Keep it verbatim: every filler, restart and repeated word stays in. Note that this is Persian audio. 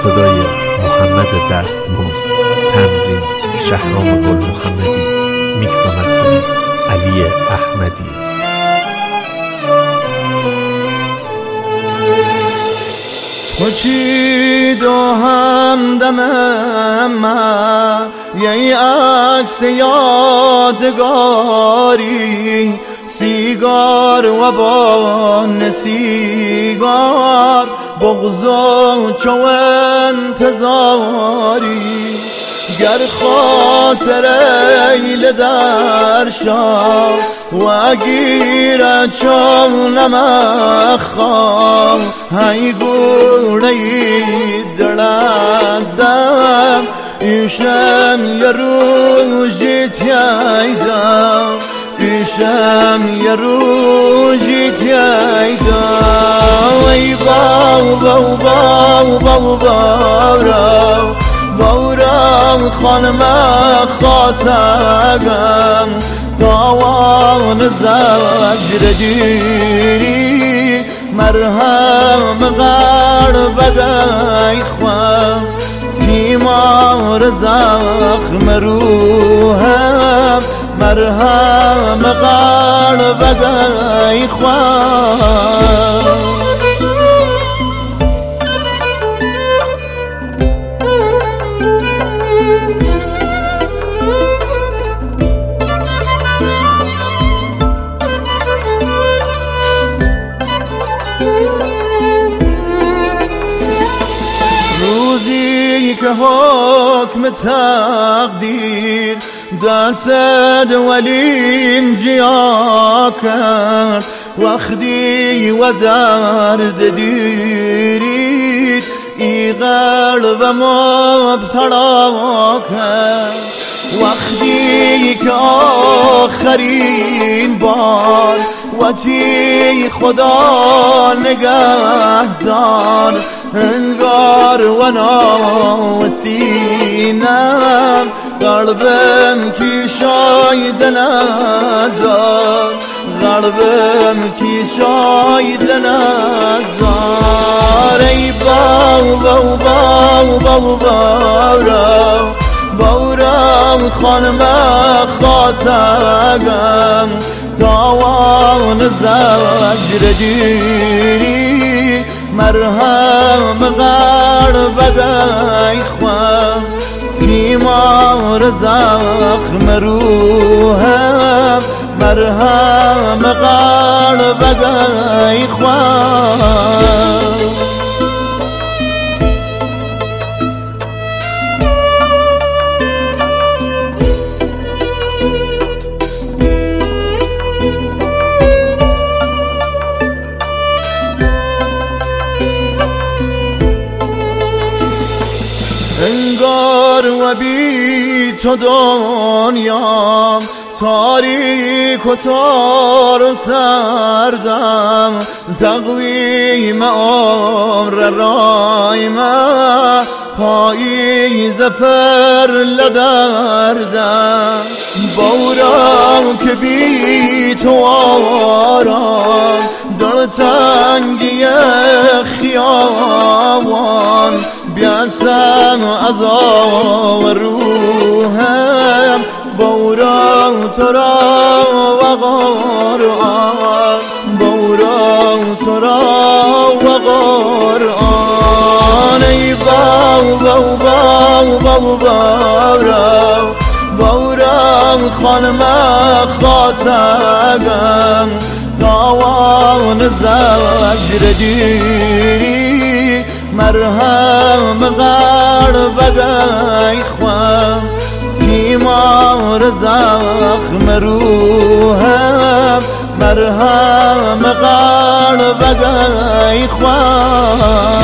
صدای محمد دستمزد، تنظیم شهرام گل محمدی، میکس و مسترینگ علی احمدی. تو چی دو همدمم من یه عکس یادگاری، سیگار و بان سیگار، بغض و چو انتظاری. گر خاطر ایل در شام و گیر چون نمخام، های گوری دلدم ایشم یه روزی تیایدم، ایشم یه روزی تیایدم. ای باو باو باو باو باو بورم خانم خاصگم، تاوان زجر دیری مرهم قلب بگی خوام، تیمار زخم روحم مرهم قلب بگی خوام. روزی که حکم تقدیر دست ولیم جیا کرد، وقتی و درد دیرید ای قلب مبتلا کرد. وقتی که آخرین بار وتی خدا نگهدار، انگار و ناسینم قلبم کی شاید ندار، قلبم کی شاید ندار. ای باو باو باو باو باو بورم خانم خاصگم، تاوان زجر دیری مرهم قلب بگی خوام، تیمار زخم روحم مرهم قلب بگی خوام. انگار و بی تو دنیام تاریک و تار و سردم، تقویم عمر رایمه پاییز پر لدردم. بورم که بی تو آرام دلتنگی خیابان، بیاسم از آب روحم بورم تو را و قرآن، بورم تو را و قرآن. ای باو باو باو باو باو بورم خانم خاصگم، تاوان زجر دیری مرهم قلب بگی خوام، تیمار زخم روحم مرهم قلب بگی خوام.